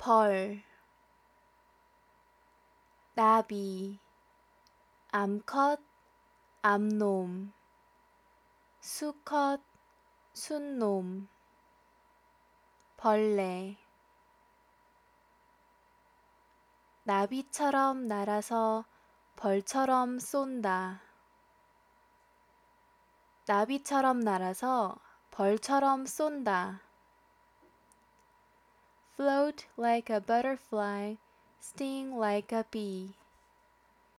벌, 나비, 암컷, 암놈, 수컷, 순놈, 벌레. 나비처럼 날아서 벌처럼 쏜다. 나비처럼 날아서 벌처럼 쏜다. Float like a butterfly, sting like a bee.